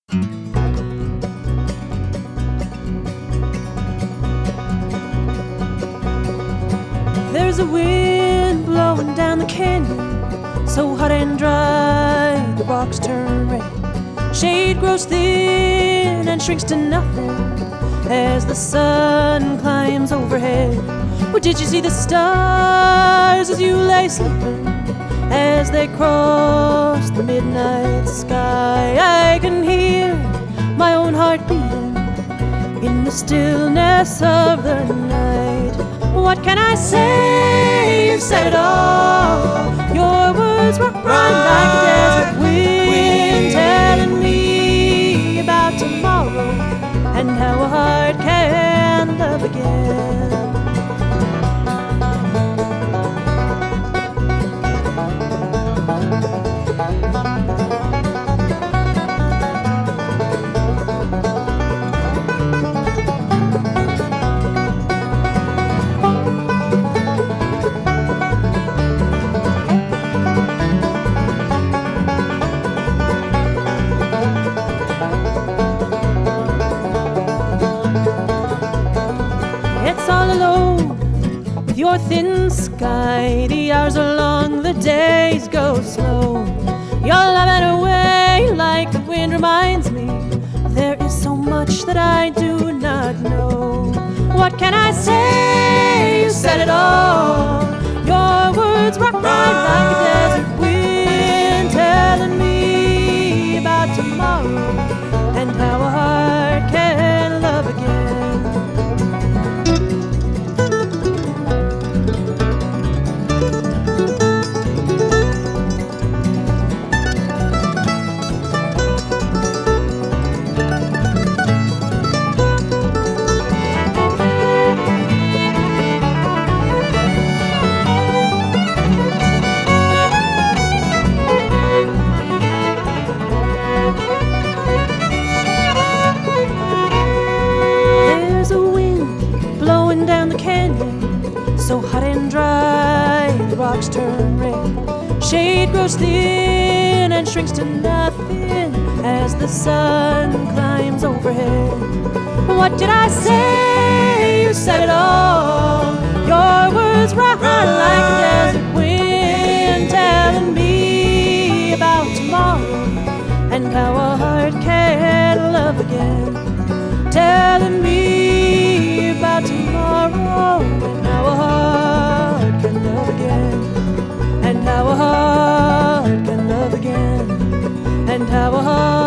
There's a wind blowing down the canyon, so hot and dry, the rocks turn red. Shade grows thin and shrinks to nothing as the sun climbs overhead. Or did you see the stars as you lay sleeping, as they cross the midnight sky? I can hear my own heart beating in the stillness of the night. What can I say? You said it all. Your words run like a desert wind, telling me about tomorrow and how a heart can love again. It's all alone with your thin sky. The hours are long, the days go slow. You're loving away like the wind reminds me there is so much that I do not know. What can I say? You said it all. Your words rock right like a desert wind, telling me about tomorrow and how a heart can love again. Down the canyon, so hot and dry, the rocks turn red. Shade grows thin and shrinks to nothing as the sun climbs overhead. What did I say? You said it all. Your words run like a desert wind, telling me about tomorrow and how a heart can love again. Telling me about tomorrow and how a heart can love again, and how a heart can love again, and how a heart